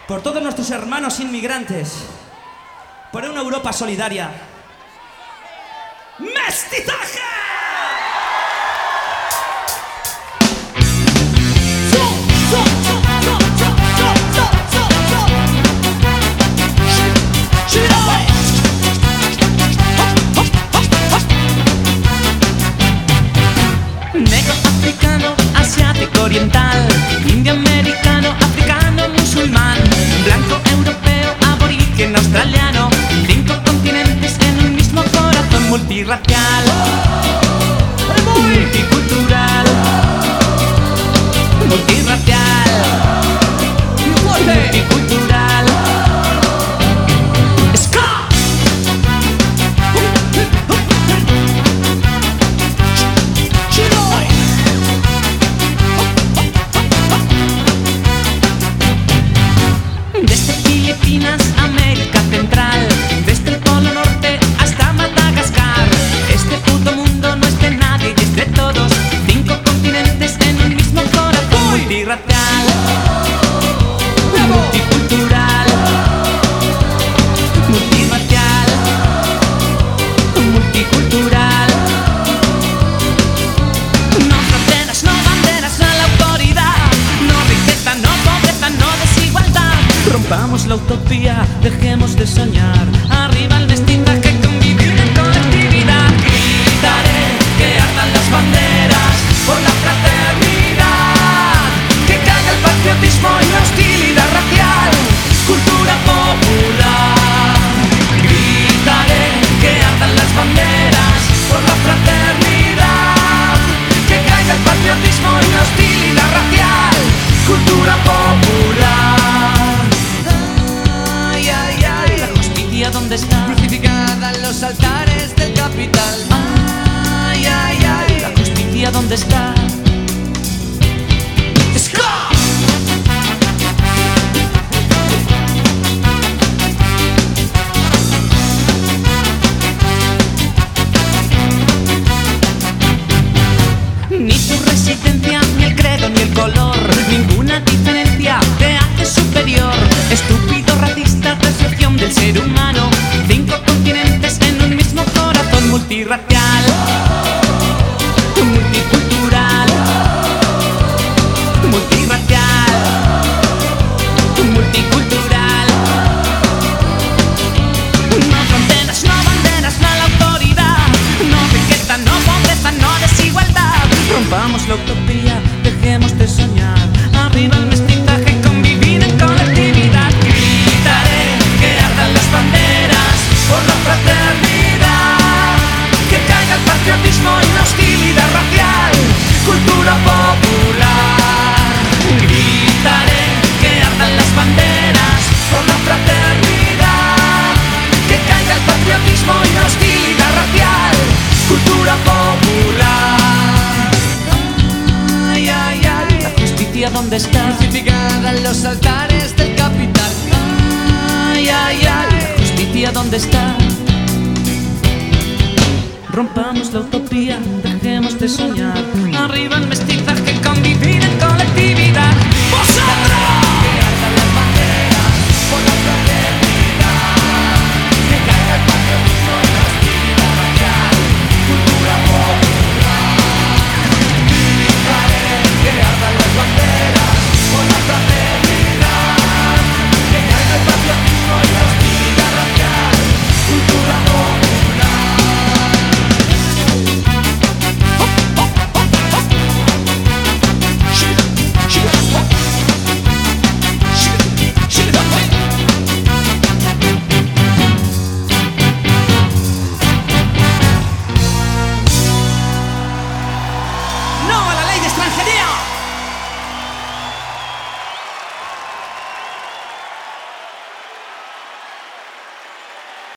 por todos nuestros hermanos inmigrantes, por una Europa solidaria. ¡Mestizaje! Negro, africano, asiático, oriental, indio, americano, africano, musulmán, blanco, europeo, aborigen, australiano, 5 continentes en un mismo corazón, multirracial, multicultural, multirracial, multicultural. Desde Filipinas, América Central, desde el Polo Norte hasta Madagascar. Este puto mundo no es de nadie y es de todos. 5 continentes en un mismo corazón, multirracial, multicultural, multirracial, multicultural. No fronteras, no banderas, no la autoridad, no riqueza, no pobreza, no desigualdad. Rompamos la utopía, dejemos de soñar. Arriba el mestizaje, convivir en colectividad. Gritaré que ardan las banderas por la fraternidad. Que caiga el patriotismo y la hostilidad racial. Cultura popular. Gritaré que ardan las banderas por la fraternidad. Que caiga el patriotismo y la hostilidad racial. Cultura popular. ¿Dónde está? Crucificada en los altares del capital. Ay, ay, ay. La justicia, ¿dónde está? Ni tu residencia, ni el credo, ni el color, ninguna diferencia te hace superior. Estúpido, racista, transgresión del ser humano. 5 continentes en un mismo corazón, multirracial, multicultural, multirracial, multicultural. No fronteras, no banderas, no la autoridad, no riqueza, no pobreza, no desigualdad. Rompamos la utopía, dejemos de soñar. Arriba el mestizaje, convivir en colectividad. Gritaré que ardan las banderas por la fraternidad. Que caiga el patriotismo y la hostilidad racial. Cultura popular. Gritaré que ardan las banderas por la fraternidad. Que caiga el patriotismo y la hostilidad racial. Cultura popular. ¿Dónde está? Crucificada en los altares del capital. Ay, ay, ay. La justicia, ¿dónde está? Rompamos la utopía, dejemos de soñar. Arriba el mestizaje, convivir en colectividad.